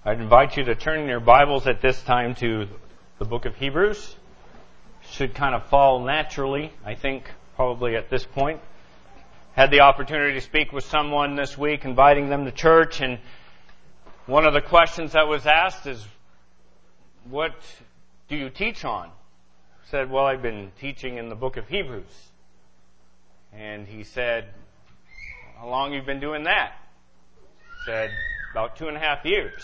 I'd invite you to turn in your Bibles at this time to the book of Hebrews. Should kind of fall naturally, I think, probably at this point. Had the opportunity to speak with someone this week, inviting them to church, and one of the questions that was asked is, what do you teach on? I said, well, I've been teaching in the book of Hebrews. And he said, how long have you been doing that? I said, about 2.5 years.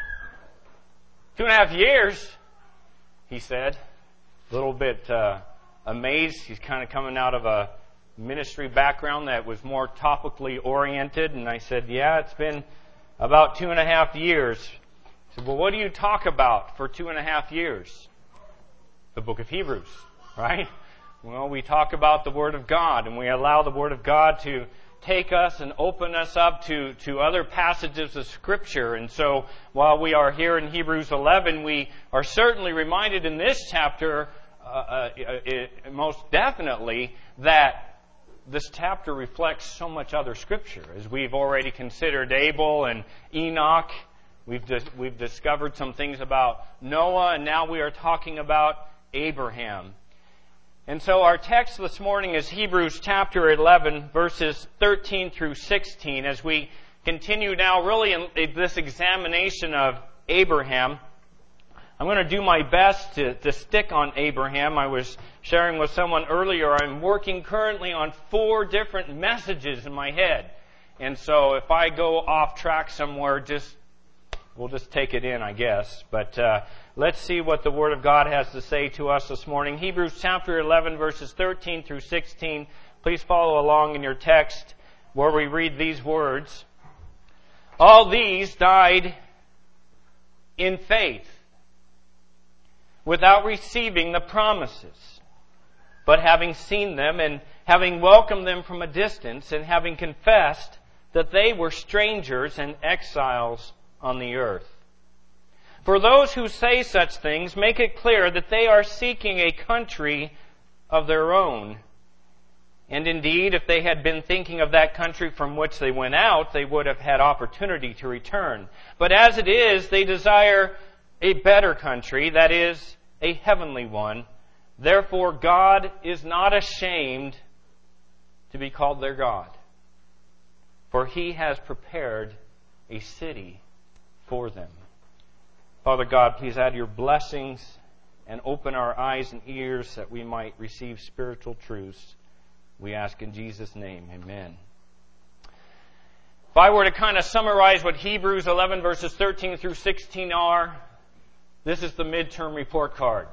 2.5 years, he said. A little bit amazed. He's kind of coming out of a ministry background that was more topically oriented. And I said, yeah, it's been about 2.5 years. He said, well, what do you talk about for 2.5 years? The book of Hebrews, right? Well, we talk about the Word of God, and we allow the Word of God to take us and open us up to other passages of Scripture. And so while we are here in Hebrews 11, we are certainly reminded in this chapter, most definitely, that this chapter reflects so much other Scripture. As we've already considered Abel and Enoch, we've discovered some things about Noah, and now we are talking about Abraham. And so our text this morning is Hebrews chapter 11, verses 13 through 16. As we continue now really in this examination of Abraham, I'm going to do my best to stick on Abraham. I was sharing with someone earlier, I'm working currently on 4 different messages in my head. And so if I go off track somewhere, we'll just take it in, I guess. But let's see what the Word of God has to say to us this morning. Hebrews chapter 11, verses 13 through 16. Please follow along in your text where we read these words. All these died in faith, without receiving the promises, but having seen them and having welcomed them from a distance and having confessed that they were strangers and exiles on the earth. For those who say such things make it clear that they are seeking a country of their own. And indeed, if they had been thinking of that country from which they went out, they would have had opportunity to return. But as it is, they desire a better country, that is, a heavenly one. Therefore, God is not ashamed to be called their God, for He has prepared a city for them. Father God, please add your blessings and open our eyes and ears that we might receive spiritual truths. We ask in Jesus' name, amen. If I were to kind of summarize what Hebrews 11 verses 13 through 16 are, this is the midterm report card.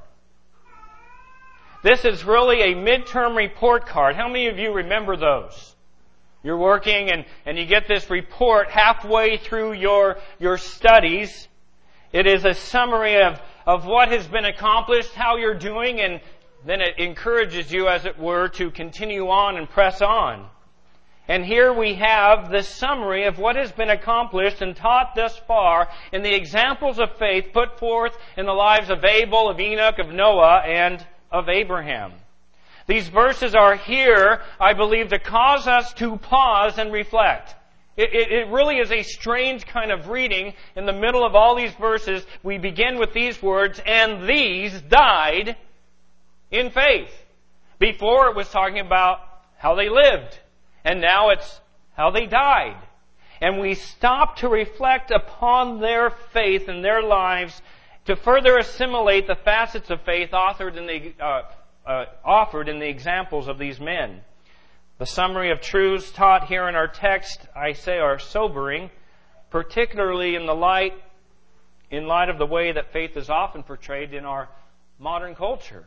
This is really a midterm report card. How many of you remember those? You're working and you get this report halfway through your studies. It is a summary of what has been accomplished, how you're doing, and then it encourages you, as it were, to continue on and press on. And here we have the summary of what has been accomplished and taught thus far in the examples of faith put forth in the lives of Abel, of Enoch, of Noah, and of Abraham. These verses are here, I believe, to cause us to pause and reflect. It really is a strange kind of reading. In the middle of all these verses, we begin with these words, and these died in faith. Before it was talking about how they lived, and now it's how they died. And we stop to reflect upon their faith and their lives to further assimilate the facets of faith offered in the examples of these men. The summary of truths taught here in our text, I say, are sobering, particularly in light of the way that faith is often portrayed in our modern culture.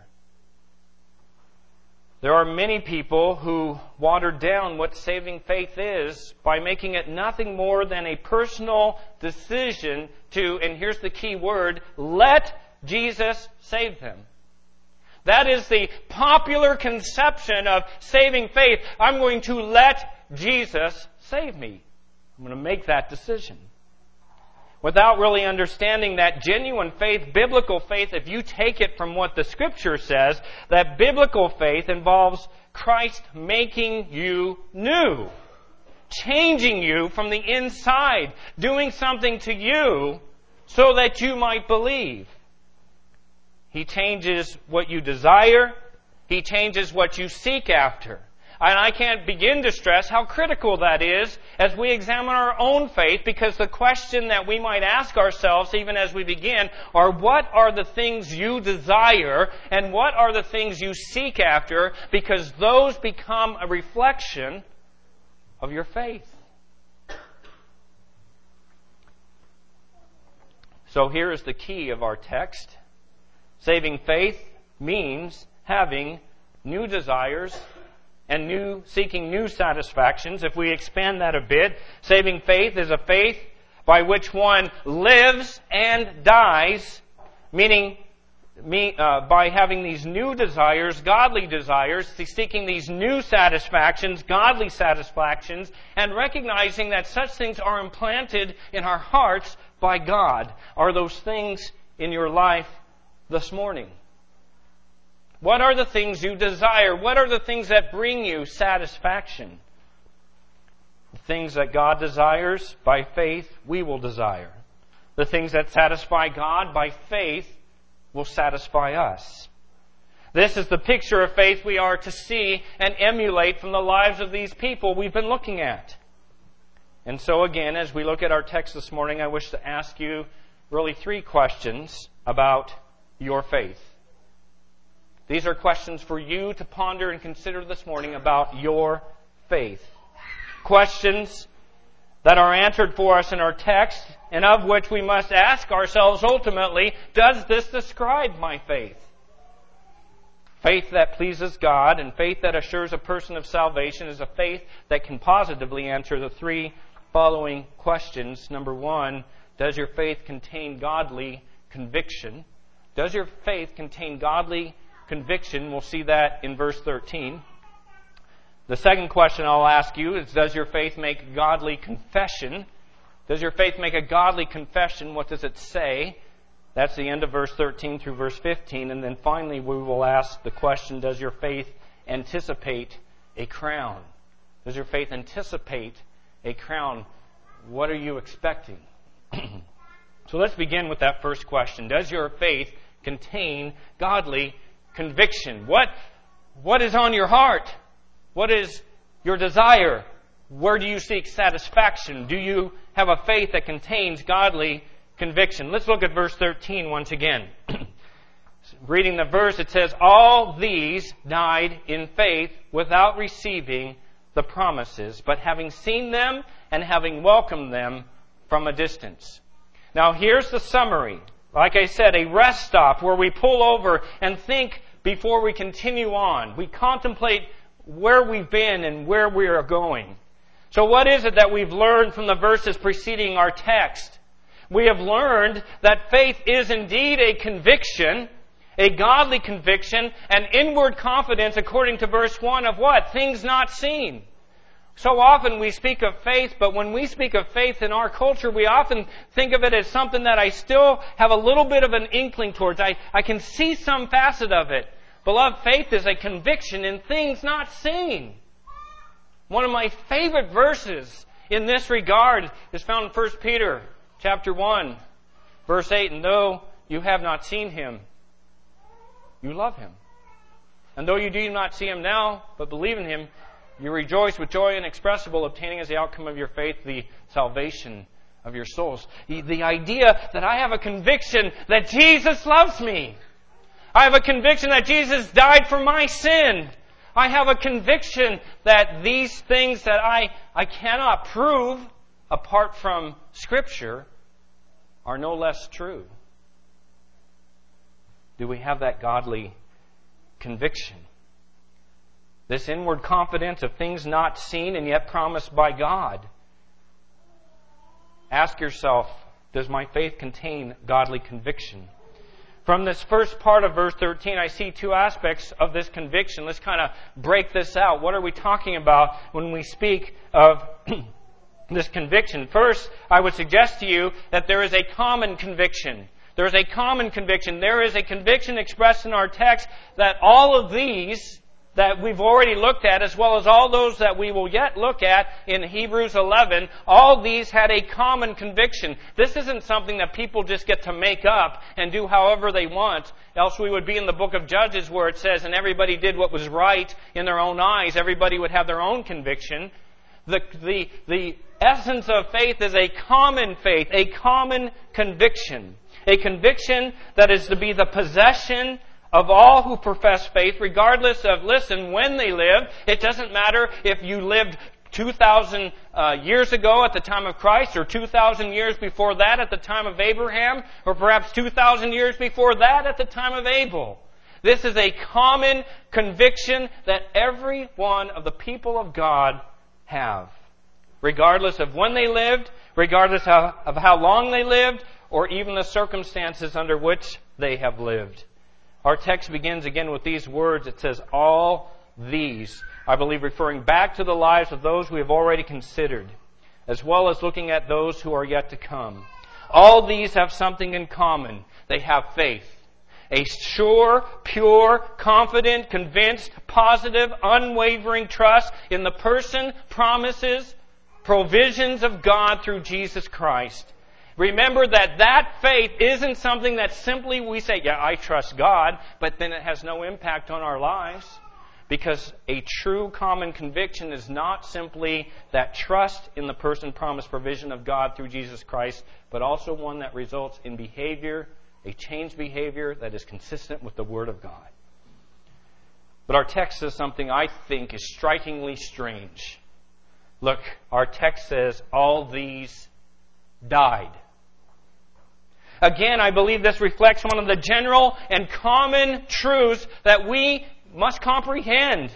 There are many people who water down what saving faith is by making it nothing more than a personal decision to, and here's the key word, let Jesus save them. That is the popular conception of saving faith. I'm going to let Jesus save me. I'm going to make that decision. Without really understanding that genuine faith, biblical faith, if you take it from what the Scripture says, that biblical faith involves Christ making you new, changing you from the inside, doing something to you so that you might believe. He changes what you desire. He changes what you seek after. And I can't begin to stress how critical that is as we examine our own faith, because the question that we might ask ourselves even as we begin are, what are the things you desire and what are the things you seek after? Because those become a reflection of your faith. So here is the key of our text. Saving faith means having new desires and seeking new satisfactions. If we expand that a bit, saving faith is a faith by which one lives and dies, meaning by having these new desires, godly desires, seeking these new satisfactions, godly satisfactions, and recognizing that such things are implanted in our hearts by God. Are those things in your life this morning? What are the things you desire? What are the things that bring you satisfaction? The things that God desires, by faith, we will desire. The things that satisfy God, by faith, will satisfy us. This is the picture of faith we are to see and emulate from the lives of these people we've been looking at. And so again, as we look at our text this morning, I wish to ask you really 3 questions about your faith. These are questions for you to ponder and consider this morning about your faith. Questions that are answered for us in our text, and of which we must ask ourselves ultimately, does this describe my faith? Faith that pleases God and faith that assures a person of salvation is a faith that can positively answer the 3 following questions. Number 1, does your faith contain godly conviction? Does your faith contain godly conviction? We'll see that in verse 13. The second question I'll ask you is, does your faith make godly confession? Does your faith make a godly confession? What does it say? That's the end of verse 13 through verse 15. And then finally we will ask the question, does your faith anticipate a crown? Does your faith anticipate a crown? What are you expecting? So let's begin with that first question. Does your faith contain godly conviction? What is on your heart? What is your desire? Where do you seek satisfaction? Do you have a faith that contains godly conviction? Let's look at verse 13 once again. Reading the verse, it says, all these died in faith without receiving the promises, but having seen them and having welcomed them from a distance. Now here's the summary. Like I said, a rest stop where we pull over and think before we continue on. We contemplate where we've been and where we are going. So what is it that we've learned from the verses preceding our text? We have learned that faith is indeed a conviction, a godly conviction, an inward confidence according to verse 1 of what? Things not seen. So often we speak of faith, but when we speak of faith in our culture, we often think of it as something that I still have a little bit of an inkling towards. I can see some facet of it. Beloved, faith is a conviction in things not seen. One of my favorite verses in this regard is found in 1 Peter chapter 1, verse 8. And though you have not seen Him, you love Him. And though you do not see Him now, but believe in Him, you rejoice with joy inexpressible, obtaining as the outcome of your faith the salvation of your souls. The idea that I have a conviction that Jesus loves me. I have a conviction that Jesus died for my sin. I have a conviction that these things that I cannot prove apart from Scripture are no less true. Do we have that godly conviction? This inward confidence of things not seen and yet promised by God. Ask yourself, does my faith contain godly conviction? From this first part of verse 13, I see 2 aspects of this conviction. Let's kind of break this out. What are we talking about when we speak of this conviction? First, I would suggest to you that there is a common conviction. There is a common conviction. There is a conviction expressed in our text that all of these that we've already looked at, as well as all those that we will yet look at in Hebrews 11, all these had a common conviction. This isn't something that people just get to make up and do however they want. Else we would be in the book of Judges where it says, and everybody did what was right in their own eyes. Everybody would have their own conviction. The essence of faith is a common faith, a common conviction. A conviction that is to be the possession of all who profess faith, regardless of, listen, when they lived. It doesn't matter if you lived 2,000 years ago at the time of Christ, or 2,000 years before that at the time of Abraham, or perhaps 2,000 years before that at the time of Abel. This is a common conviction that every one of the people of God have, regardless of when they lived, regardless of how long they lived, or even the circumstances under which they have lived. Our text begins again with these words. It says, all these, I believe referring back to the lives of those we have already considered, as well as looking at those who are yet to come. All these have something in common. They have faith. A sure, pure, confident, convinced, positive, unwavering trust in the person, promises, provisions of God through Jesus Christ. Remember that faith isn't something that simply we say, yeah, I trust God, but then it has no impact on our lives. Because a true common conviction is not simply that trust in the person, promise, provision of God through Jesus Christ, but also one that results in behavior, a changed behavior that is consistent with the Word of God. But our text says something I think is strikingly strange. Look, our text says, all these died. Again, I believe this reflects one of the general and common truths that we must comprehend.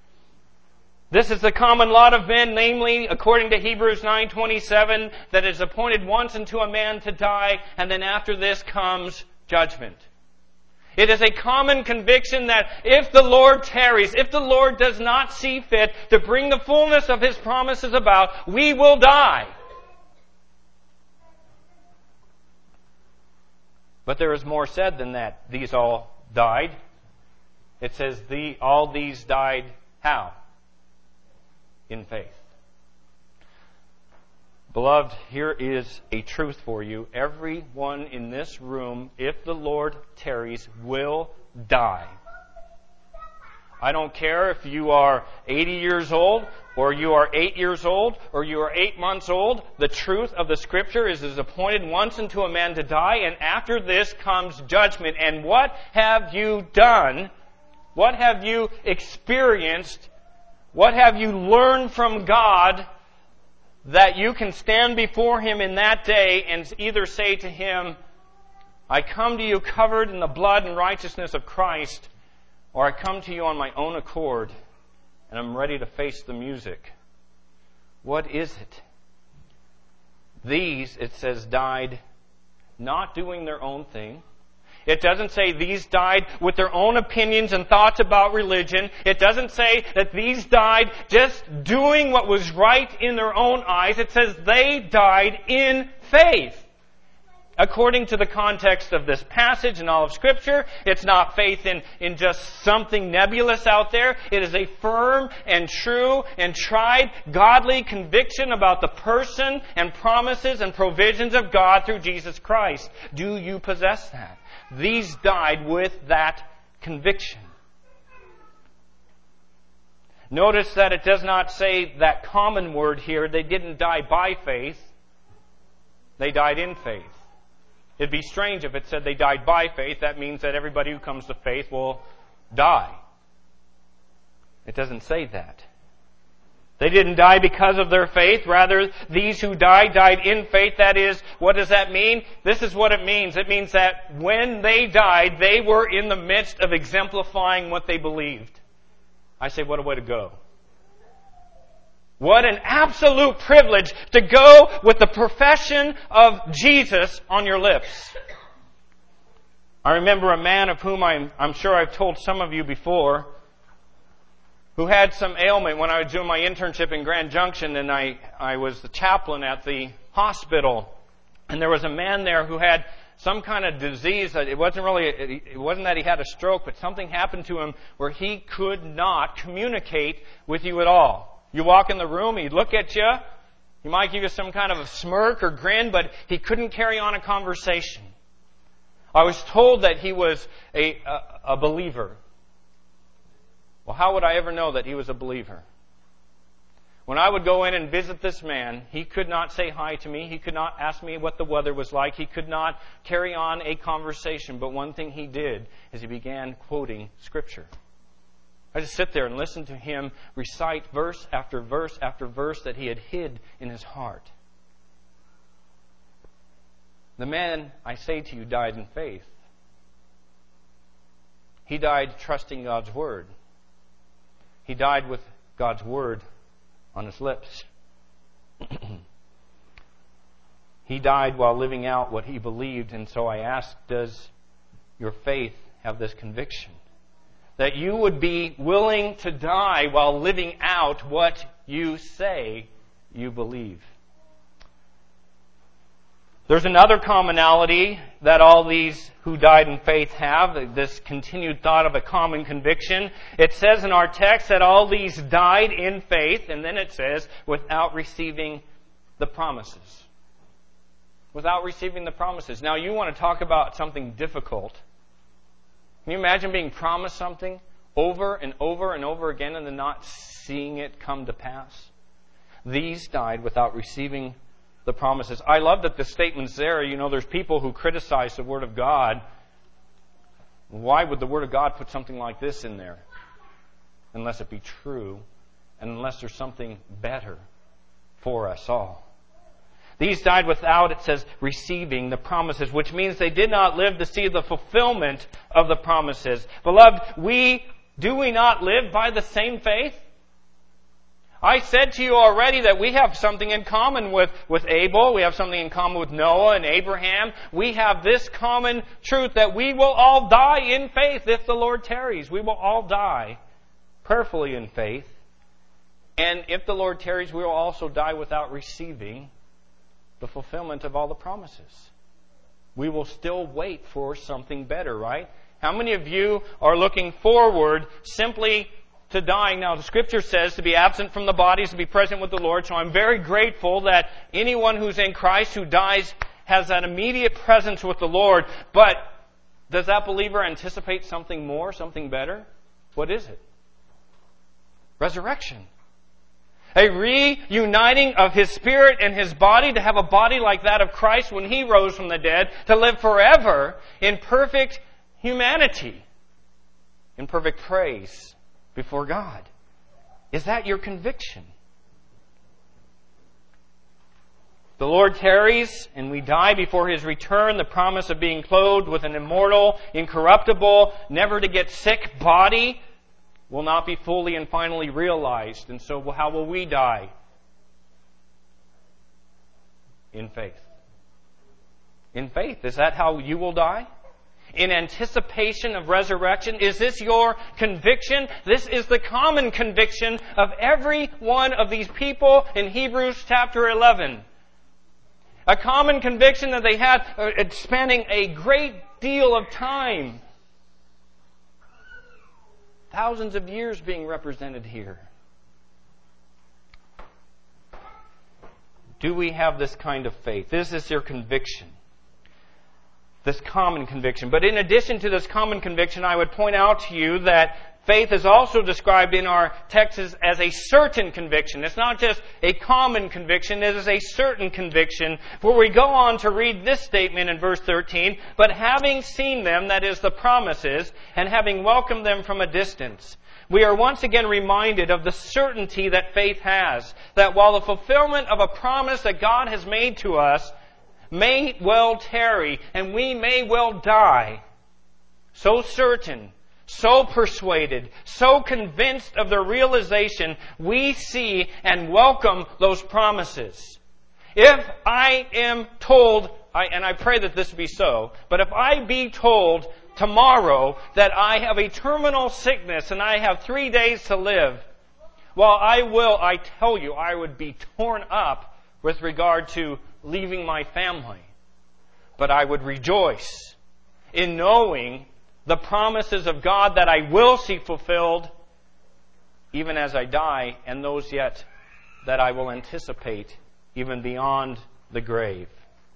This is the common lot of men, namely, according to Hebrews 9:27, that it is appointed once unto a man to die, and then after this comes judgment. It is a common conviction that if the Lord tarries, if the Lord does not see fit to bring the fullness of His promises about, we will die. But there is more said than that. These all died. It says all these died how? In faith. Beloved, here is a truth for you. Everyone in this room, if the Lord tarries, will die. I don't care if you are 80 years old, or you are 8 years old, or you are 8 months old. The truth of the Scripture is appointed once unto a man to die, and after this comes judgment. And what have you done? What have you experienced? What have you learned from God that you can stand before Him in that day and either say to Him, I come to you covered in the blood and righteousness of Christ, or I come to you on my own accord and I'm ready to face the music? What is it? These, it says, died not doing their own thing. It doesn't say these died with their own opinions and thoughts about religion. It doesn't say that these died just doing what was right in their own eyes. It says they died in faith. According to the context of this passage and all of Scripture, it's not faith in just something nebulous out there. It is a firm and true and tried godly conviction about the person and promises and provisions of God through Jesus Christ. Do you possess that? These died with that conviction. Notice that it does not say that common word here. They didn't die by faith. They died in faith. It'd be strange if it said they died by faith. That means that everybody who comes to faith will die. It doesn't say that. They didn't die because of their faith. Rather, these who died in faith. That is, what does that mean? This is what it means. It means that when they died, they were in the midst of exemplifying what they believed. I say, what a way to go. What an absolute privilege to go with the profession of Jesus on your lips. I remember a man of whom I'm sure I've told some of you before, who had some ailment when I was doing my internship in Grand Junction, and I was the chaplain at the hospital. And there was a man there who had some kind of disease. It wasn't that he had a stroke, but something happened to him where he could not communicate with you at all. You walk in the room, he'd look at you, he might give you some kind of a smirk or grin, but he couldn't carry on a conversation. I was told that he was a believer. Well, how would I ever know that he was a believer? When I would go in and visit this man, he could not say hi to me. He could not ask me what the weather was like. He could not carry on a conversation. But one thing he did is he began quoting Scripture. I just sit there and listen to him recite verse after verse after verse that he had hid in his heart. The man, I say to you, died in faith. He died trusting God's Word. He died with God's Word on his lips. He died while living out what he believed, and so I ask, does your faith have this conviction? That you would be willing to die while living out what you say you believe. There's another commonality that all these who died in faith have, this continued thought of a common conviction. It says in our text that all these died in faith, and then it says, without receiving the promises. Without receiving the promises. Now, you want to talk about something difficult. Can you imagine being promised something over and over and over again and then not seeing it come to pass? These died without receiving the promises. I love that the statement's there. You know, there's people who criticize the Word of God. Why would the Word of God put something like this in there? Unless it be true, and unless there's something better for us all. These died without, it says, receiving the promises, which means they did not live to see the fulfillment of the promises. Beloved, do we not live by the same faith? I said to you already that we have something in common with Abel. We have something in common with Noah and Abraham. We have this common truth that we will all die in faith if the Lord tarries. We will all die prayerfully in faith. And if the Lord tarries, we will also die without receiving the fulfillment of all the promises. We will still wait for something better, right? How many of you are looking forward simply to dying? Now, the Scripture says to be absent from the body is to be present with the Lord, so I'm very grateful that anyone who's in Christ who dies has that immediate presence with the Lord. But does that believer anticipate something more, something better? What is it? Resurrection. A reuniting of his spirit and his body to have a body like that of Christ when he rose from the dead, to live forever in perfect humanity, in perfect praise before God. Is that your conviction? The Lord tarries and we die before His return. The promise of being clothed with an immortal, incorruptible, never to get sick body will not be fully and finally realized. And so how will we die? In faith. In faith. Is that how you will die? In anticipation of resurrection? Is this your conviction? This is the common conviction of every one of these people in Hebrews chapter 11. A common conviction that they had spanning a great deal of time. Thousands of years being represented here. Do we have this kind of faith? This is your conviction. This common conviction. But in addition to this common conviction, I would point out to you that faith is also described in our text as a certain conviction. It's not just a common conviction, it is a certain conviction. Where we go on to read this statement in verse 13, but having seen them, that is the promises, and having welcomed them from a distance, we are once again reminded of the certainty that faith has. That while the fulfillment of a promise that God has made to us may well tarry, and we may well die, so certain, so persuaded, so convinced of the realization, we see and welcome those promises. If I am told, and I pray that this be so, but if I be told tomorrow that I have a terminal sickness and I have 3 days to live, well, I tell you, I would be torn up with regard to leaving my family. but I would rejoice in knowing the promises of God that I will see fulfilled even as I die, and those yet that I will anticipate even beyond the grave.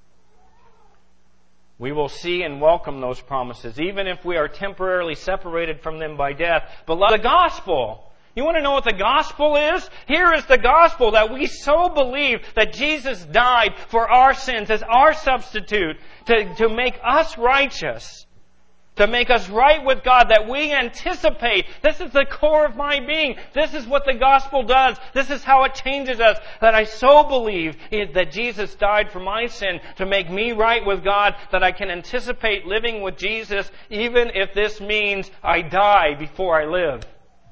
We will see and welcome those promises, even if we are temporarily separated from them by death. Beloved, the gospel. You want to know what the gospel is? Here is the gospel, that we so believe that Jesus died for our sins as our substitute to make us righteous, to make us right with God, that we anticipate. This is the core of my being. This is what the gospel does. This is how it changes us, that I so believe that Jesus died for my sin to make me right with God, that I can anticipate living with Jesus even if this means I die before I live.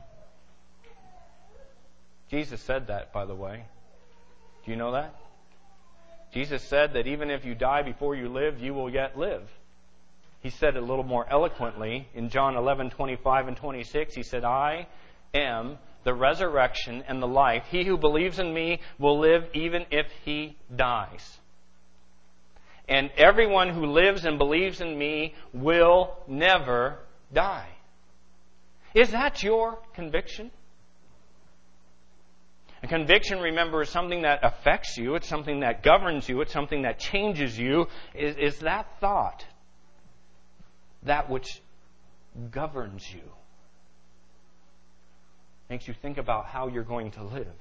Jesus said that, by the way. Do you know that? Jesus said that even if you die before you live, you will yet live. He said it a little more eloquently in John 11:25 and 26. He said, I am the resurrection and the life. He who believes in me will live even if he dies. And everyone who lives and believes in me will never die. Is that your conviction? A conviction, remember, is something that affects you. It's something that governs you. It's something that changes you. Is that thought that which governs you? Makes you think about how you're going to live.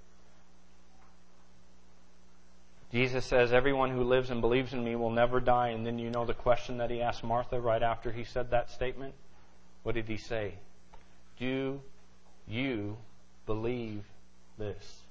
Jesus says, everyone who lives and believes in me will never die. And then you know the question that he asked Martha right after he said that statement? What did he say? Do you believe this?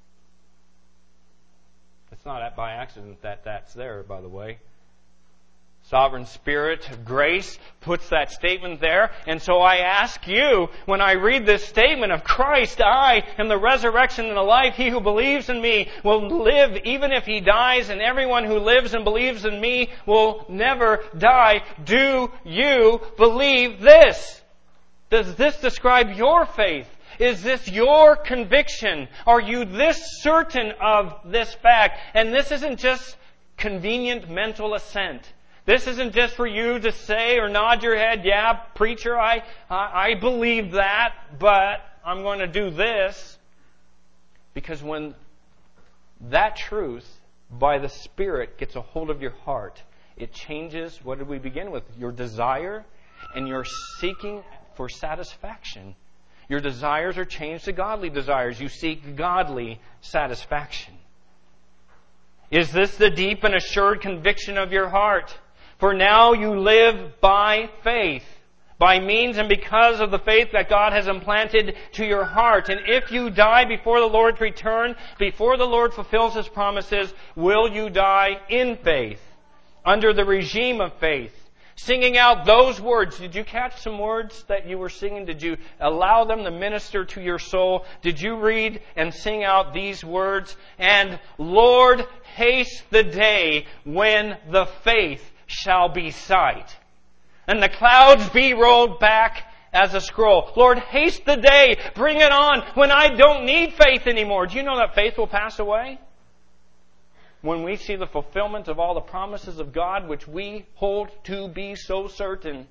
It's not by accident that that's there, by the way. Sovereign Spirit of grace puts that statement there. And so I ask you, when I read this statement of Christ, I am the resurrection and the life. He who believes in me will live even if he dies, and everyone who lives and believes in me will never die. Do you believe this? Does this describe your faith? Is this your conviction? Are you this certain of this fact? And this isn't just convenient mental assent. This isn't just for you to say or nod your head, yeah, preacher, I believe that, but I'm going to do this. Because when that truth by the Spirit gets a hold of your heart, it changes, what did we begin with? Your desire and your seeking for satisfaction. Your desires are changed to godly desires. You seek godly satisfaction. Is this the deep and assured conviction of your heart? For now you live by faith, by means and because of the faith that God has implanted to your heart. And if you die before the Lord's return, before the Lord fulfills His promises, will you die in faith, under the regime of faith? Singing out those words. Did you catch some words that you were singing? Did you allow them to minister to your soul? Did you read and sing out these words? And Lord, haste the day when the faith shall be sight, and the clouds be rolled back as a scroll. Lord, haste the day, bring it on, when I don't need faith anymore. Do you know that faith will pass away? When we see the fulfillment of all the promises of God, which we hold to be so certain,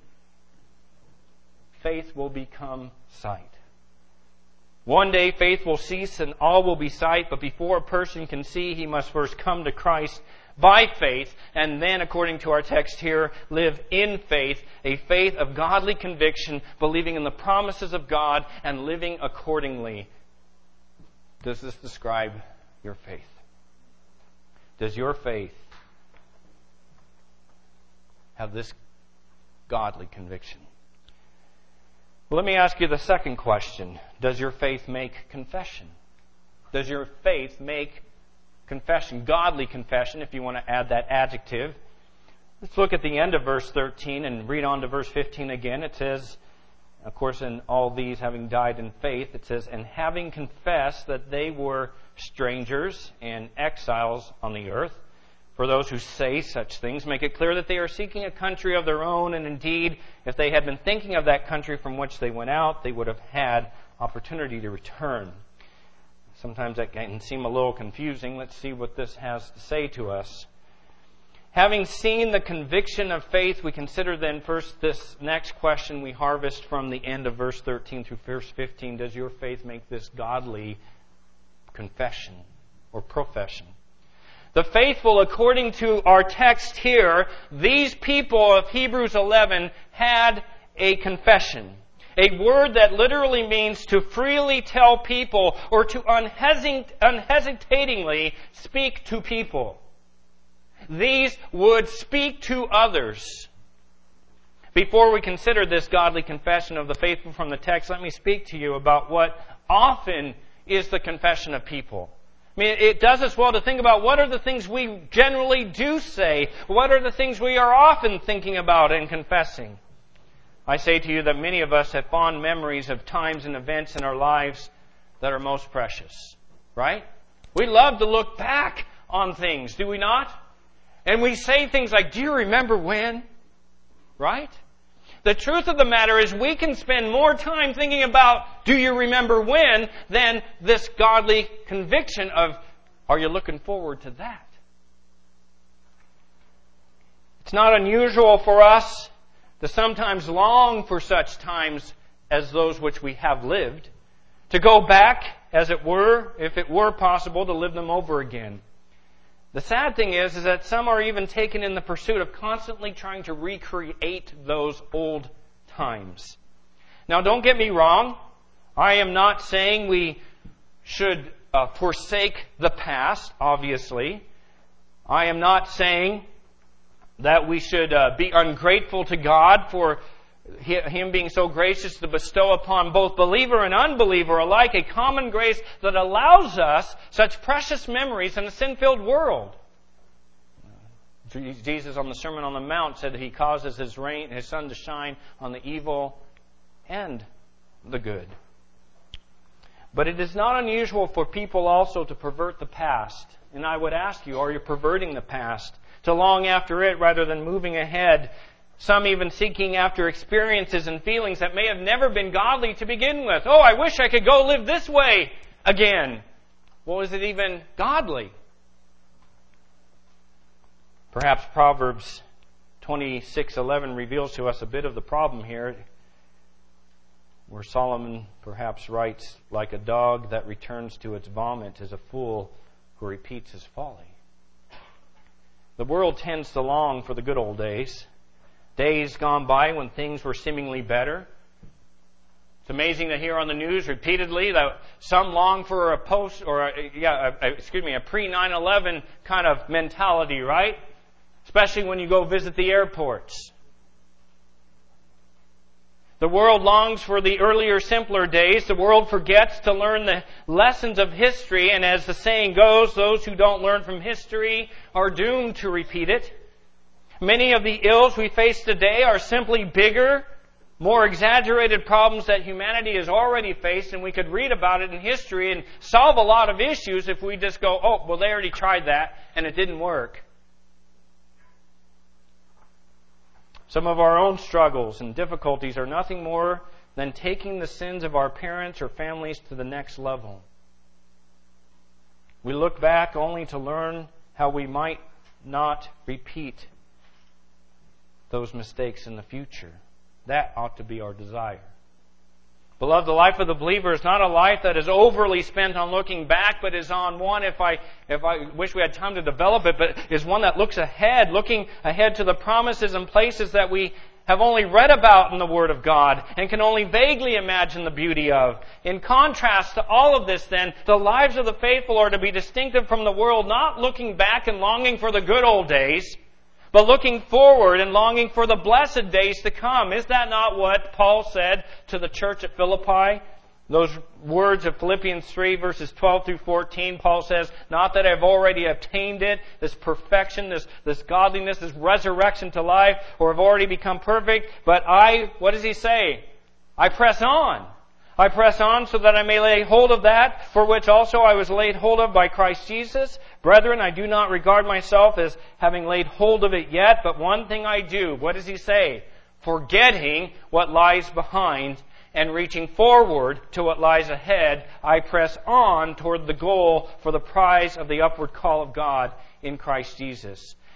faith will become sight. One day faith will cease and all will be sight, but before a person can see, he must first come to Christ by faith, and then, according to our text here, live in faith, a faith of godly conviction, believing in the promises of God and living accordingly. Does this describe your faith? Does your faith have this godly conviction? Well, let me ask you the second question. Does your faith make confession? Does your faith make confession, godly confession, if you want to add that adjective? Let's look at the end of verse 13 and read on to verse 15 again. It says, of course, in all these having died in faith, it says, and having confessed that they were strangers and exiles on the earth. For those who say such things, make it clear that they are seeking a country of their own, and indeed, if they had been thinking of that country from which they went out, they would have had opportunity to return. Sometimes that can seem a little confusing. Let's see what this has to say to us. Having seen the conviction of faith, we consider then first this next question we harvest from the end of verse 13 through verse 15. Does your faith make this godly confession or profession? The faithful, according to our text here, these people of Hebrews 11 had a confession. A word that literally means to freely tell people or to unhesitatingly speak to people. These would speak to others. Before we consider this godly confession of the faithful from the text, let me speak to you about what often is the confession of people. I mean, it does us well to think about what are the things we generally do say. What are the things we are often thinking about and confessing? I say to you that many of us have fond memories of times and events in our lives that are most precious. Right? We love to look back on things, do we not? And we say things like, do you remember when? Right? The truth of the matter is we can spend more time thinking about, do you remember when, than this godly conviction of, are you looking forward to that? It's not unusual for us to sometimes long for such times as those which we have lived, to go back, as it were, if it were possible, to live them over again. The sad thing is that some are even taken in the pursuit of constantly trying to recreate those old times. Now, don't get me wrong. I am not saying we should forsake the past, obviously. I am not saying that we should be ungrateful to God for Him being so gracious to bestow upon both believer and unbeliever alike a common grace that allows us such precious memories in a sin-filled world. Jesus on the Sermon on the Mount said that He causes His sun to shine on the evil and the good. But it is not unusual for people also to pervert the past. And I would ask you, are you perverting the past? To long after it rather than moving ahead. Some even seeking after experiences and feelings that may have never been godly to begin with. Oh, I wish I could go live this way again. Well, is it even godly? Perhaps Proverbs 26:11 reveals to us a bit of the problem here, where Solomon perhaps writes, like a dog that returns to its vomit is a fool who repeats his folly. The world tends to long for the good old days. Days gone by when things were seemingly better. It's amazing to hear on the news repeatedly that some long for a pre-9/11 kind of mentality, right? Especially when you go visit the airports. The world longs for the earlier, simpler days. The world forgets to learn the lessons of history, and as the saying goes, those who don't learn from history are doomed to repeat it. Many of the ills we face today are simply bigger, more exaggerated problems that humanity has already faced, and we could read about it in history and solve a lot of issues if we just go, oh, well, they already tried that and it didn't work. Some of our own struggles and difficulties are nothing more than taking the sins of our parents or families to the next level. We look back only to learn how we might not repeat those mistakes in the future. That ought to be our desire. Beloved, the life of the believer is not a life that is overly spent on looking back, but is on one, if I wish we had time to develop it, but is one that looks ahead, looking ahead to the promises and places that we have only read about in the Word of God and can only vaguely imagine the beauty of. In contrast to all of this then, the lives of the faithful are to be distinctive from the world, not looking back and longing for the good old days, but looking forward and longing for the blessed days to come. Is that not what Paul said to the church at Philippi? Those words of Philippians 3, verses 12 through 14, Paul says, not that I've already obtained it, this perfection, this godliness, this resurrection to life, or have already become perfect, but what does he say? I press on. I press on so that I may lay hold of that for which also I was laid hold of by Christ Jesus. Brethren, I do not regard myself as having laid hold of it yet, but one thing I do. What does he say? Forgetting what lies behind and reaching forward to what lies ahead, I press on toward the goal for the prize of the upward call of God in Christ Jesus.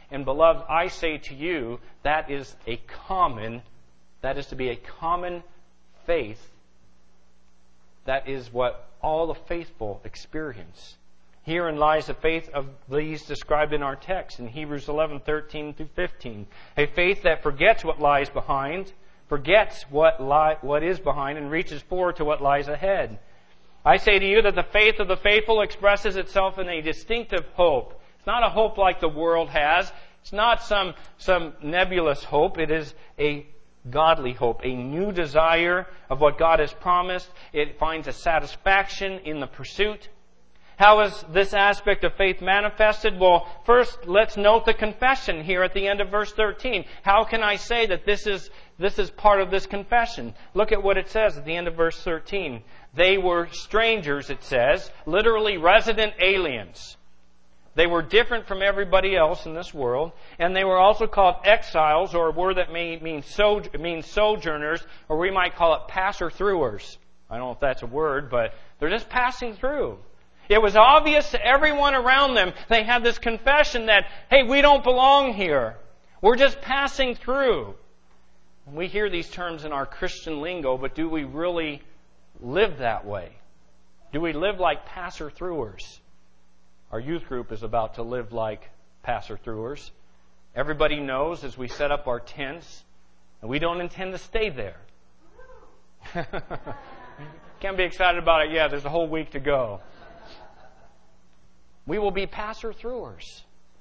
And beloved, I say to you, that is to be a common faith. That is what all the faithful experience. Herein lies the faith of these described in our text in Hebrews 11:13 through 15. A faith that forgets what lies behind, forgets what is behind, and reaches forward to what lies ahead. I say to you that the faith of the faithful expresses itself in a distinctive hope. It's not a hope like the world has. It's not some nebulous hope. It is a godly hope, a new desire of what God has promised. It finds a satisfaction in the pursuit. How is this aspect of faith manifested? Well, first, let's note the confession here at the end of verse 13. How can I say that this is part of this confession? Look at what it says at the end of verse 13. They were strangers, it says, literally resident aliens. They were different from everybody else in this world, and they were also called exiles, or a word that means sojourners, or we might call it passer-throughers. I don't know if that's a word, but they're just passing through. It was obvious to everyone around them. They had this confession that, hey, we don't belong here. We're just passing through. We hear these terms in our Christian lingo, but do we really live that way? Do we live like passer-throughers? Our youth group is about to live like passer-throughers. Everybody knows as we set up our tents, and we don't intend to stay there. Can't be excited about it yet. There's a whole week to go. We will be passer-throughers.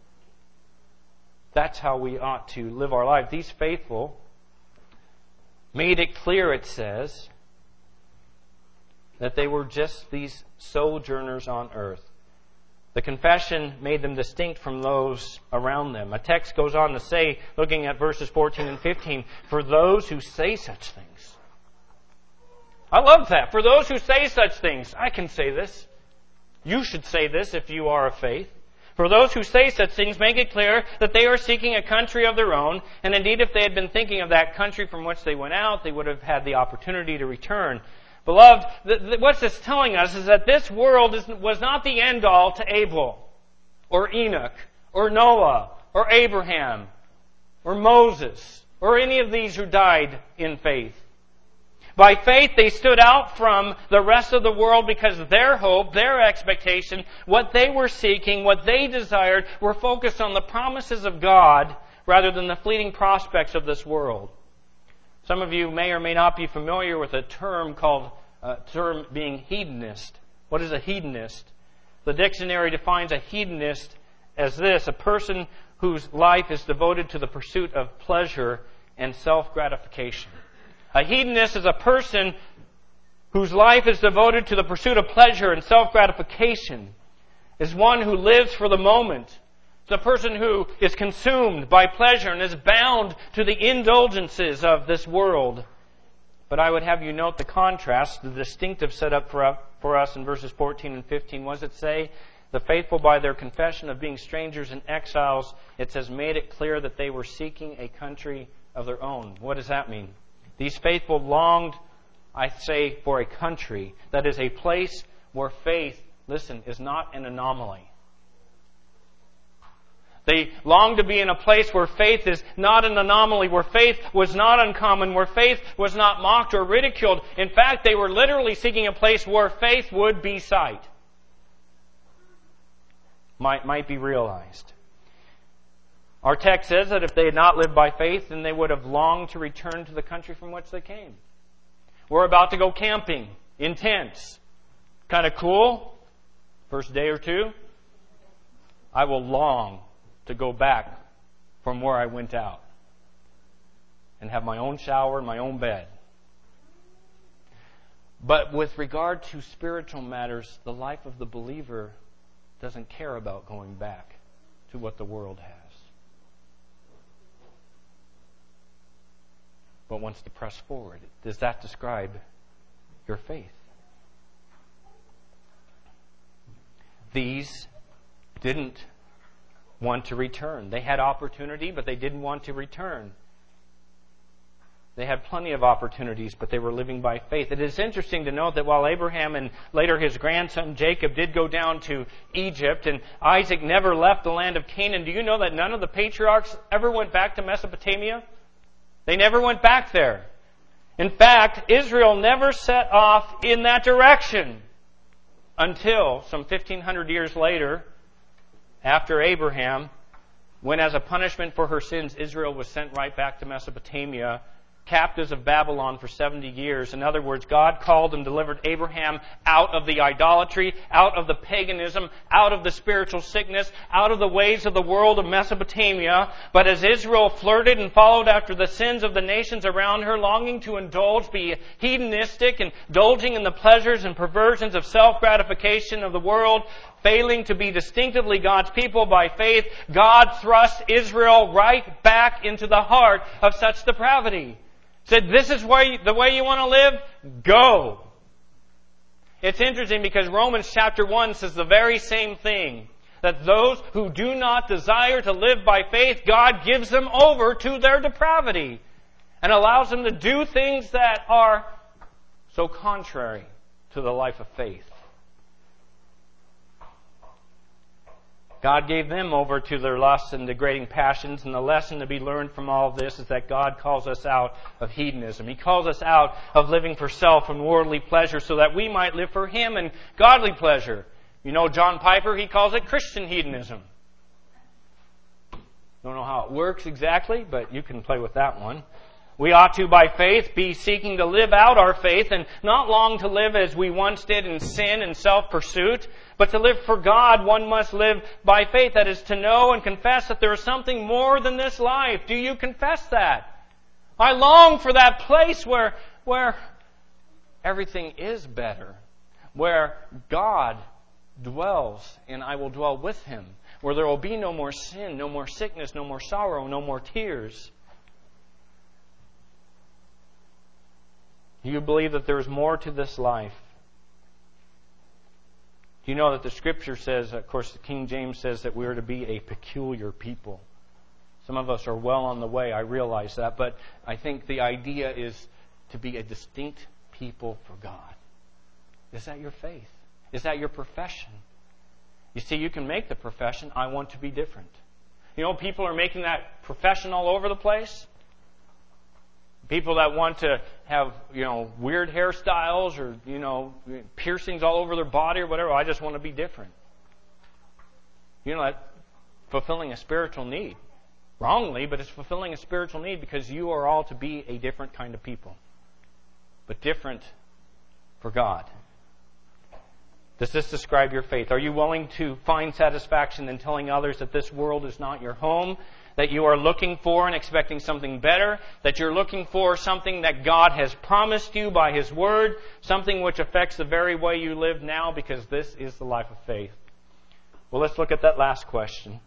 That's how we ought to live our life. These faithful made it clear, it says, that they were just these sojourners on earth. The confession made them distinct from those around them. A text goes on to say, looking at verses 14 and 15, for those who say such things. I love that. For those who say such things. I can say this. You should say this if you are of faith. For those who say such things make it clear that they are seeking a country of their own, and indeed if they had been thinking of that country from which they went out, they would have had the opportunity to return. Beloved, what's this telling us is that this world was not the end-all to Abel, or Enoch, or Noah, or Abraham, or Moses, or any of these who died in faith. By faith, they stood out from the rest of the world because their hope, their expectation, what they were seeking, what they desired, were focused on the promises of God rather than the fleeting prospects of this world. Some of you may or may not be familiar with a term being hedonist. What is a hedonist? The dictionary defines a hedonist as this: a person whose life is devoted to the pursuit of pleasure and self-gratification. A hedonist is a person whose life is devoted to the pursuit of pleasure and self-gratification. Is one who lives for the moment. It's a person who is consumed by pleasure and is bound to the indulgences of this world. But I would have you note the contrast, the distinctive set up for us in verses 14 and 15. What does it say? The faithful, by their confession of being strangers and exiles, it says, made it clear that they were seeking a country of their own. What does that mean? These faithful longed, I say, for a country that is a place where faith, listen, is not an anomaly. They longed to be in a place where faith is not an anomaly, where faith was not uncommon, where faith was not mocked or ridiculed. In fact, they were literally seeking a place where faith would be sight. Might be realized. Our text says that if they had not lived by faith, then they would have longed to return to the country from which they came. We're about to go camping in tents. Kind of cool. First day or two. I will long to go back from where I went out and have my own shower and my own bed. But with regard to spiritual matters, the life of the believer doesn't care about going back to what the world has, but wants to press forward. Does that describe your faith? These didn't want to return. They had opportunity, but they didn't want to return. They had plenty of opportunities, but they were living by faith. It is interesting to note that while Abraham and later his grandson Jacob did go down to Egypt, and Isaac never left the land of Canaan, do you know that none of the patriarchs ever went back to Mesopotamia? They never went back there. In fact, Israel never set off in that direction until some 1,500 years later, after Abraham, when as a punishment for her sins, Israel was sent right back to Mesopotamia, captives of Babylon for 70 years. In other words, God called and delivered Abraham out of the idolatry, out of the paganism, out of the spiritual sickness, out of the ways of the world of Mesopotamia. But as Israel flirted and followed after the sins of the nations around her, longing to indulge, be hedonistic, and indulging in the pleasures and perversions of self-gratification of the world, failing to be distinctively God's people by faith, God thrust Israel right back into the heart of such depravity. Said, this is the way you want to live? Go. It's interesting because Romans chapter 1 says the very same thing. That those who do not desire to live by faith, God gives them over to their depravity. And allows them to do things that are so contrary to the life of faith. God gave them over to their lusts and degrading passions, and the lesson to be learned from all of this is that God calls us out of hedonism. He calls us out of living for self and worldly pleasure so that we might live for Him and godly pleasure. You know John Piper, he calls it Christian hedonism. Don't know how it works exactly, but you can play with that one. We ought to, by faith, be seeking to live out our faith and not long to live as we once did in sin and self-pursuit, but to live for God, one must live by faith. That is to know and confess that there is something more than this life. Do you confess that? I long for that place where everything is better, where God dwells and I will dwell with Him, where there will be no more sin, no more sickness, no more sorrow, no more tears. Do you believe that there is more to this life? Do you know that the Scripture says, of course the King James says that we are to be a peculiar people. Some of us are well on the way, I realize that, but I think the idea is to be a distinct people for God. Is that your faith? Is that your profession? You see, you can make the profession, I want to be different. You know, people are making that profession all over the place. People that want to have, weird hairstyles or, piercings all over their body or whatever. I just want to be different. That's fulfilling a spiritual need. Wrongly, but it's fulfilling a spiritual need because you are all to be a different kind of people. But different for God. Does this describe your faith? Are you willing to find satisfaction in telling others that this world is not your home? That you are looking for and expecting something better, that you're looking for something that God has promised you by His Word, something which affects the very way you live now, because this is the life of faith. Well, let's look at that last question.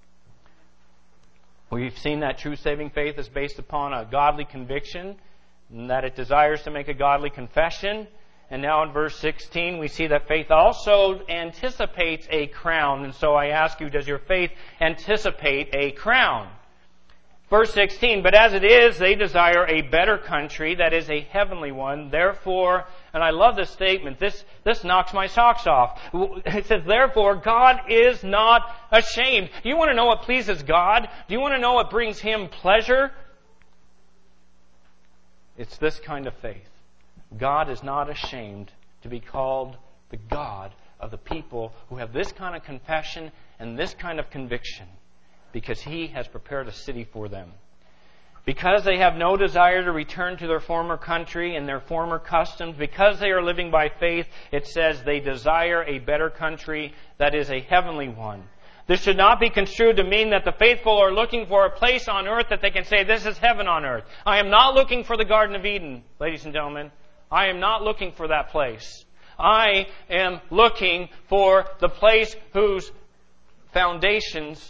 We've seen that true saving faith is based upon a godly conviction, and that it desires to make a godly confession. And now in verse 16, we see that faith also anticipates a crown. And so I ask you, does your faith anticipate a crown? Verse 16, but as it is, they desire a better country, that is a heavenly one. Therefore, and I love this statement, this knocks my socks off. It says, therefore, God is not ashamed. Do you want to know what pleases God? Do you want to know what brings Him pleasure? It's this kind of faith. God is not ashamed to be called the God of the people who have this kind of confession and this kind of conviction, because He has prepared a city for them. Because they have no desire to return to their former country and their former customs, because they are living by faith, it says they desire a better country, that is a heavenly one. This should not be construed to mean that the faithful are looking for a place on earth that they can say, this is heaven on earth. I am not looking for the Garden of Eden, ladies and gentlemen. I am not looking for that place. I am looking for the place whose foundations,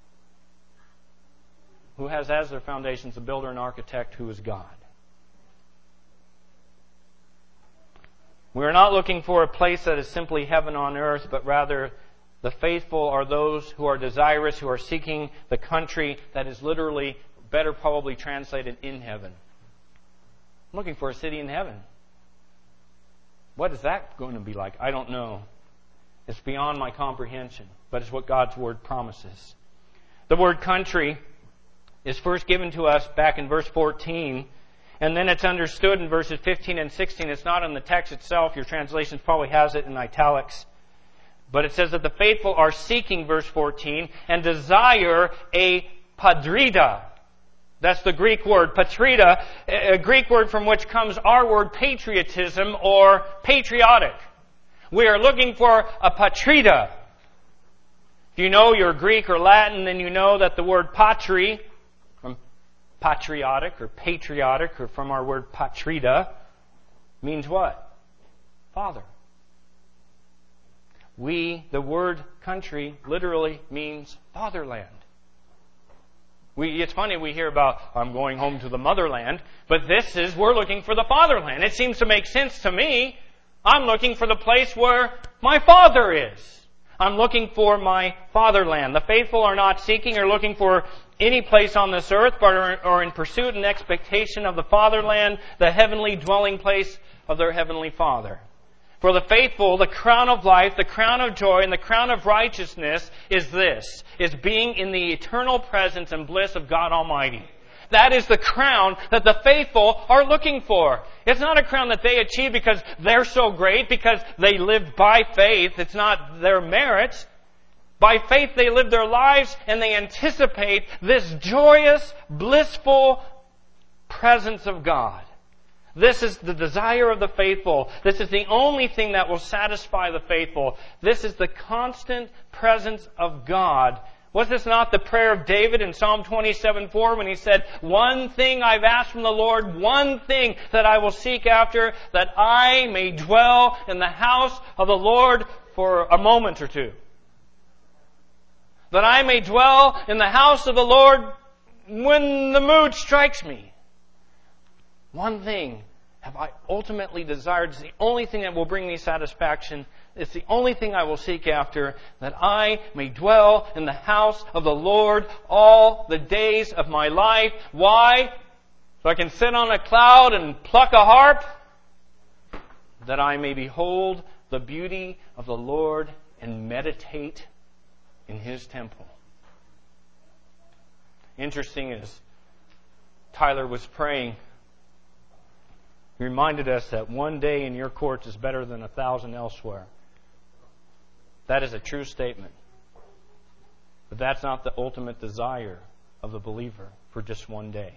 who has as their foundations a builder and architect who is God. We are not looking for a place that is simply heaven on earth, but rather the faithful are those who are desirous, who are seeking the country that is literally, better probably translated, in heaven. I'm looking for a city in heaven. What is that going to be like? I don't know. It's beyond my comprehension, but it's what God's Word promises. The word country is first given to us back in verse 14, and then it's understood in verses 15 and 16. It's not in the text itself. Your translation probably has it in italics. But it says that the faithful are seeking, verse 14, and desire a patria. That's the Greek word, patria, a Greek word from which comes our word patriotism or patriotic. We are looking for a patria. If you know your Greek or Latin, then you know that the word patri, from patriotic or patriotic, or from our word patria, means what? Father. The word country literally means fatherland. It's funny, we hear about, I'm going home to the motherland, but we're looking for the fatherland. It seems to make sense to me. I'm looking for the place where my Father is. I'm looking for my fatherland. The faithful are not seeking or looking for any place on this earth, but are in pursuit and expectation of the fatherland, the heavenly dwelling place of their heavenly Father. For the faithful, the crown of life, the crown of joy, and the crown of righteousness is being in the eternal presence and bliss of God Almighty. That is the crown that the faithful are looking for. It's not a crown that they achieve because they're so great, because they lived by faith. It's not their merit. By faith they live their lives and they anticipate this joyous, blissful presence of God. This is the desire of the faithful. This is the only thing that will satisfy the faithful. This is the constant presence of God. Was this not the prayer of David in Psalm 27:4 when he said, "One thing I've asked from the Lord, one thing that I will seek after, that I may dwell in the house of the Lord for a moment or two." That I may dwell in the house of the Lord when the mood strikes me. One thing have I ultimately desired. It's the only thing that will bring me satisfaction. It's the only thing I will seek after, that I may dwell in the house of the Lord all the days of my life. Why? So I can sit on a cloud and pluck a harp? That I may behold the beauty of the Lord and meditate in His temple. Interesting, as Tyler was praying, he reminded us that one day in your courts is better than 1,000 elsewhere. That is a true statement. But that's not the ultimate desire of the believer for just one day.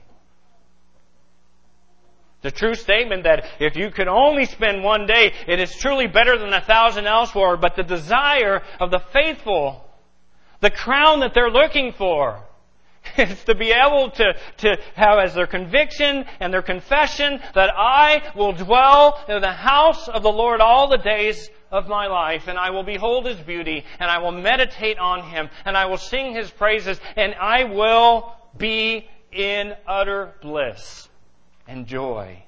It's a true statement that if you could only spend one day, it is truly better than 1,000 elsewhere. But the desire of the faithful, the crown that they're looking for, is to be able to have as their conviction and their confession that I will dwell in the house of the Lord all the days of my life, and I will behold His beauty, and I will meditate on Him, and I will sing His praises, and I will be in utter bliss and joy.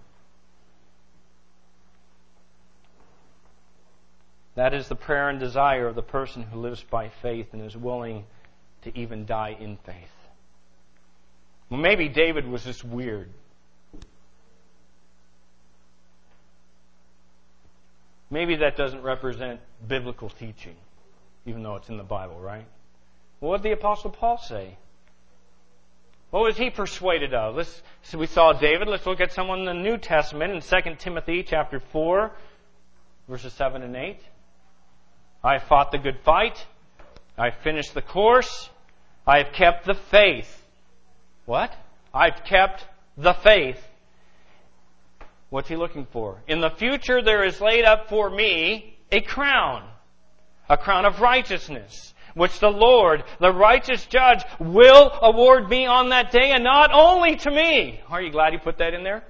That is the prayer and desire of the person who lives by faith and is willing to even die in faith. Well, maybe David was just weird. Maybe that doesn't represent biblical teaching, even though it's in the Bible, right? Well, what did the Apostle Paul say? What was he persuaded of? So we saw David. Let's look at someone in the New Testament in 2 Timothy chapter 4, verses 7 and 8. I have fought the good fight. I have finished the course. I have kept the faith. What? I've kept the faith. What's he looking for? In the future there is laid up for me a crown of righteousness, which the Lord, the righteous judge, will award me on that day, and not only to me. Are you glad he put that in there?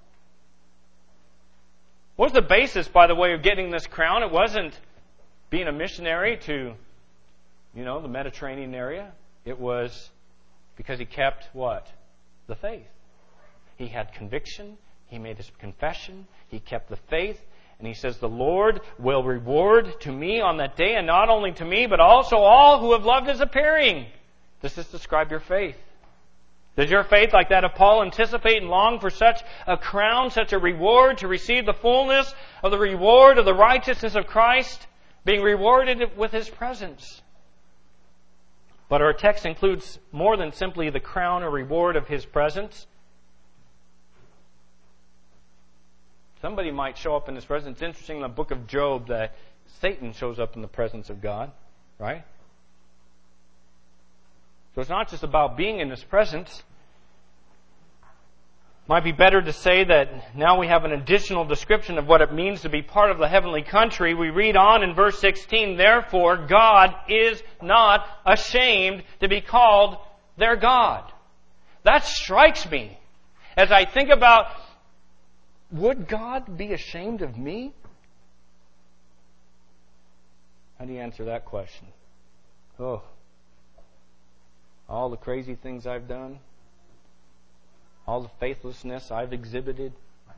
What's the basis, by the way, of getting this crown? It wasn't being a missionary to, the Mediterranean area. It was because he kept what? The faith. He had conviction. He made his confession. He kept the faith. And he says, the Lord will reward to me on that day, and not only to me, but also all who have loved His appearing. Does this describe your faith? Does your faith, like that of Paul, anticipate and long for such a crown, such a reward, to receive the fullness of the reward of the righteousness of Christ, being rewarded with His presence? But our text includes more than simply the crown or reward of His presence. Somebody might show up in His presence. It's interesting in the book of Job that Satan shows up in the presence of God, right? So it's not just about being in His presence. Might be better to say that now we have an additional description of what it means to be part of the heavenly country. We read on in verse 16, "Therefore God is not ashamed to be called their God." That strikes me as I think about, would God be ashamed of me? How do you answer that question? Oh, all the crazy things I've done, all the faithlessness I've exhibited.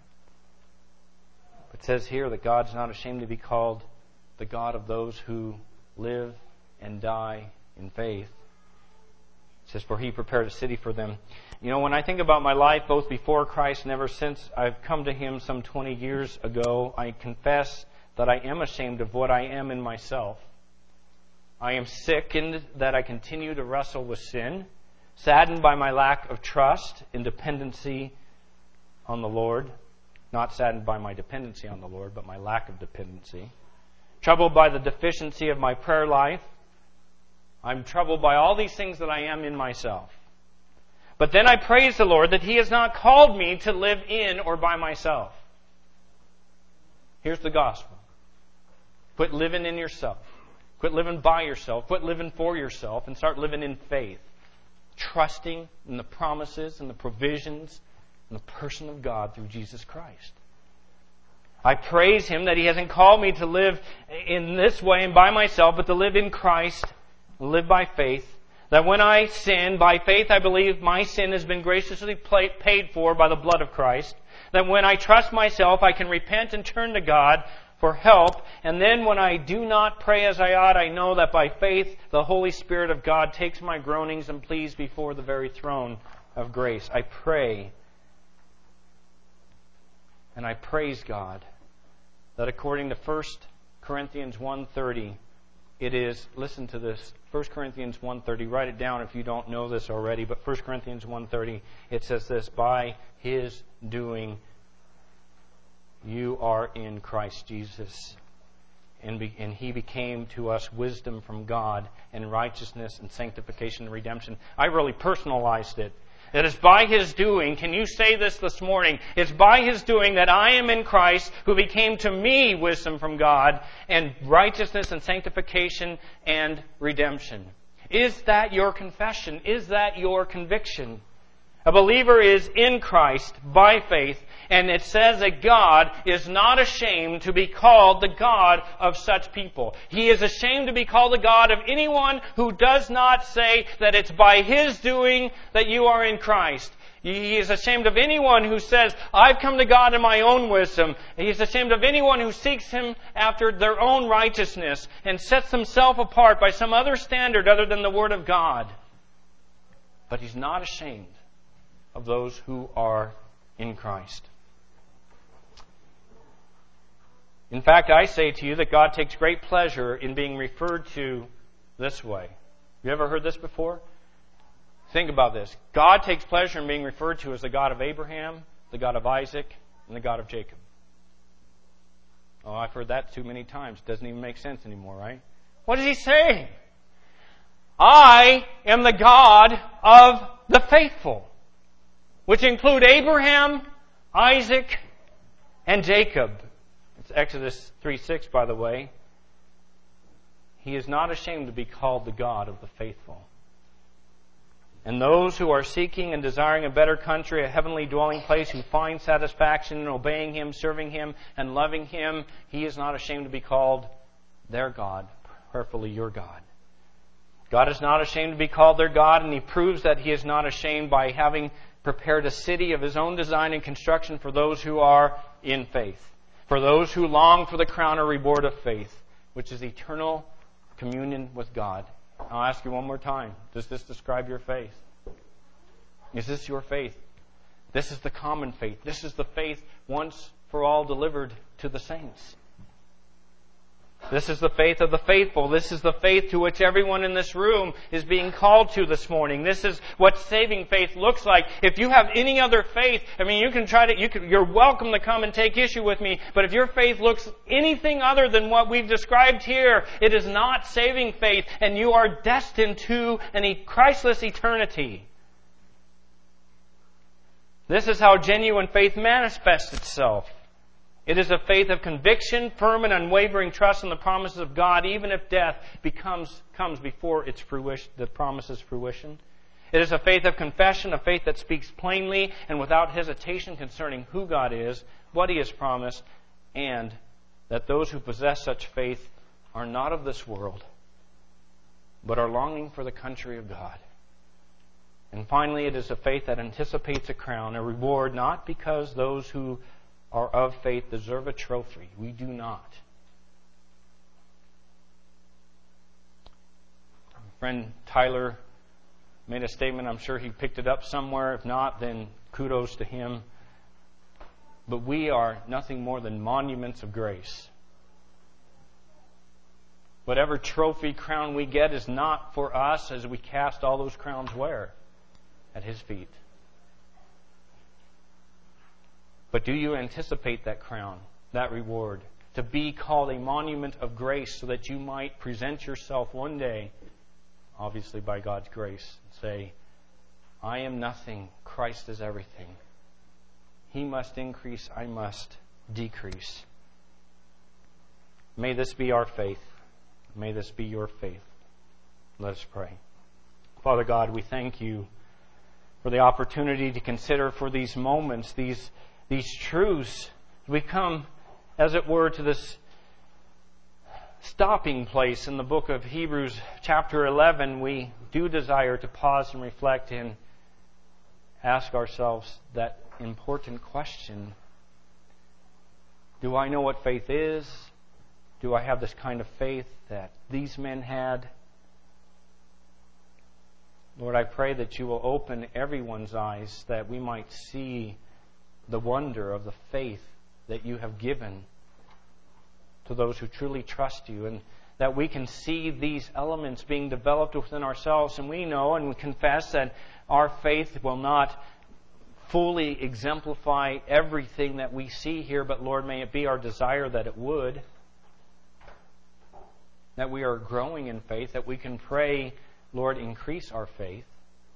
It says here that God's not ashamed to be called the God of those who live and die in faith. It says, "For He prepared a city for them." You know, when I think about my life, both before Christ and ever since I've come to Him some 20 years ago, I confess that I am ashamed of what I am in myself. I am sickened that I continue to wrestle with sin, saddened by my lack of trust and dependency on the Lord. Not saddened by my dependency on the Lord, but my lack of dependency. Troubled by the deficiency of my prayer life. I'm troubled by all these things that I am in myself. But then I praise the Lord that He has not called me to live in or by myself. Here's the gospel. Quit living in yourself. Quit living by yourself. Quit living for yourself and start living in faith. Trusting in the promises and the provisions and the person of God through Jesus Christ. I praise Him that He hasn't called me to live in this way and by myself, but to live in Christ, live by faith. That when I sin, by faith I believe my sin has been graciously paid for by the blood of Christ. That when I trust myself, I can repent and turn to God for help. And then when I do not pray as I ought, I know that by faith the Holy Spirit of God takes my groanings and pleas before the very throne of grace. I pray and I praise God that according to 1 Corinthians 1:30, it is, listen to this, 1 Corinthians 1:30, write it down if you don't know this already, but 1 Corinthians 1:30, it says this, "By His doing you are in Christ Jesus, and He became to us wisdom from God and righteousness and sanctification and redemption." I really personalized it. That it's by His doing, can you say this morning? It's by His doing that I am in Christ, who became to me wisdom from God and righteousness and sanctification and redemption. Is that your confession? Is that your conviction? A believer is in Christ by faith, and it says that God is not ashamed to be called the God of such people. He is ashamed to be called the God of anyone who does not say that it's by His doing that you are in Christ. He is ashamed of anyone who says, "I've come to God in my own wisdom." He is ashamed of anyone who seeks Him after their own righteousness and sets themselves apart by some other standard other than the Word of God. But He's not ashamed of those who are in Christ. In fact, I say to you that God takes great pleasure in being referred to this way. You ever heard this before? Think about this. God takes pleasure in being referred to as the God of Abraham, the God of Isaac, and the God of Jacob. Oh, I've heard that too many times. Doesn't even make sense anymore, right? What is He saying? I am the God of the faithful, which include Abraham, Isaac, and Jacob. It's Exodus 3:6, by the way. He is not ashamed to be called the God of the faithful. And those who are seeking and desiring a better country, a heavenly dwelling place, who find satisfaction in obeying Him, serving Him, and loving Him, He is not ashamed to be called their God, prayerfully your God. God is not ashamed to be called their God, and He proves that He is not ashamed by having prepared a city of His own design and construction for those who are in faith. For those who long for the crown or reward of faith, which is eternal communion with God. I'll ask you one more time. Does this describe your faith? Is this your faith? This is the common faith. This is the faith once for all delivered to the saints. This is the faith of the faithful. This is the faith to which everyone in this room is being called to this morning. This is what saving faith looks like. If you have any other faith, you're welcome to come and take issue with me, but if your faith looks anything other than what we've described here, it is not saving faith, and you are destined to a Christless eternity. This is how genuine faith manifests itself. It is a faith of conviction, firm and unwavering trust in the promises of God, even if death comes before the promise's fruition. It is a faith of confession, a faith that speaks plainly and without hesitation concerning who God is, what He has promised, and that those who possess such faith are not of this world, but are longing for the country of God. And finally, it is a faith that anticipates a crown, a reward, not because those who are of faith deserve a trophy. We do not. Friend Tyler made a statement. I'm sure he picked it up somewhere. If not, then kudos to him. But we are nothing more than monuments of grace. Whatever trophy crown we get is not for us as we cast all those crowns where? At His feet. But do you anticipate that crown, that reward, to be called a monument of grace so that you might present yourself one day, obviously by God's grace, and say, I am nothing, Christ is everything. He must increase, I must decrease. May this be our faith. May this be your faith. Let us pray. Father God, we thank You for the opportunity to consider for these moments, these truths. We come, as it were, to this stopping place in the book of Hebrews chapter 11. We do desire to pause and reflect and ask ourselves that important question. Do I know what faith is? Do I have this kind of faith that these men had? Lord, I pray that You will open everyone's eyes that we might see the wonder of the faith that You have given to those who truly trust You, and that we can see these elements being developed within ourselves. And we know and we confess that our faith will not fully exemplify everything that we see here, but Lord, may it be our desire that it would. That we are growing in faith, that we can pray, Lord, increase our faith.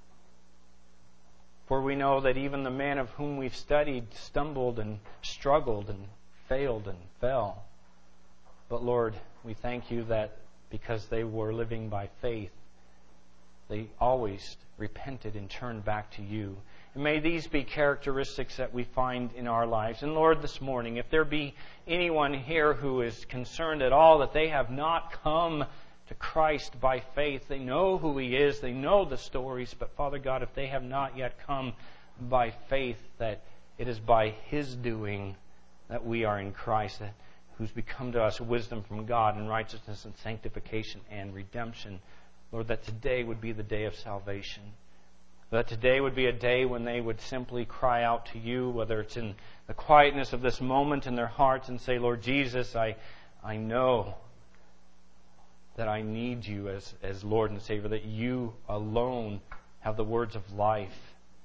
For we know that even the men of whom we've studied stumbled and struggled and failed and fell. But Lord, we thank You that because they were living by faith, they always repented and turned back to You. And may these be characteristics that we find in our lives. And Lord, this morning, if there be anyone here who is concerned at all that they have not come to Christ by faith, they know who He is, they know the stories, but Father God, if they have not yet come by faith, that it is by His doing that we are in Christ, who's become to us wisdom from God and righteousness and sanctification and redemption. Lord, that today would be the day of salvation. That today would be a day when they would simply cry out to You, whether it's in the quietness of this moment in their hearts, and say, Lord Jesus, I know that I need You as Lord and Savior, that You alone have the words of life.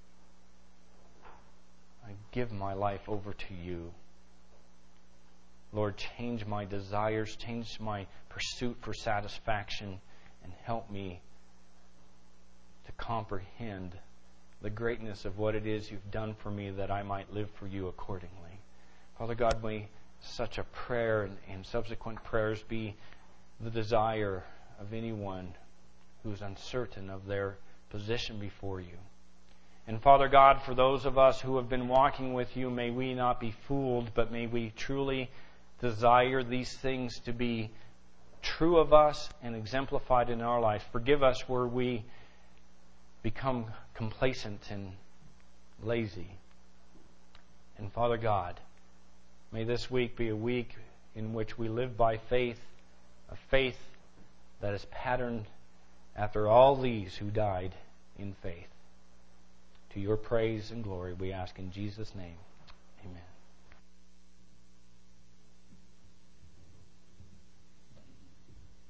I give my life over to You. Lord, change my desires, change my pursuit for satisfaction, and help me to comprehend the greatness of what it is You've done for me, that I might live for You accordingly. Father God, may such a prayer and subsequent prayers be the desire of anyone who is uncertain of their position before You. And Father God, for those of us who have been walking with You, may we not be fooled, but may we truly desire these things to be true of us and exemplified in our life. Forgive us where we become complacent and lazy. And Father God, may this week be a week in which we live by faith, a faith that is patterned after all these who died in faith. to your praise and glory. We ask in Jesus' name. Amen.